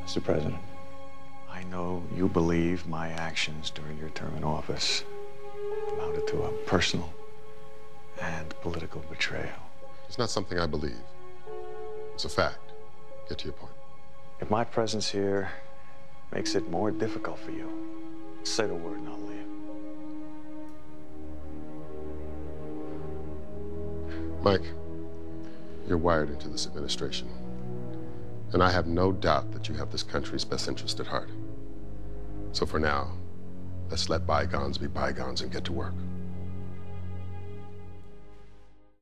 Mr. President, I know you believe my actions during your term in office amounted to a personal and political betrayal. It's not something I believe. It's a fact. Get to your point. If my presence here makes it more difficult for you, say the word and I'll leave. Mike, you're wired into this administration. And I have no doubt that you have this country's best interest at heart. So for now, let's let bygones be bygones and get to work.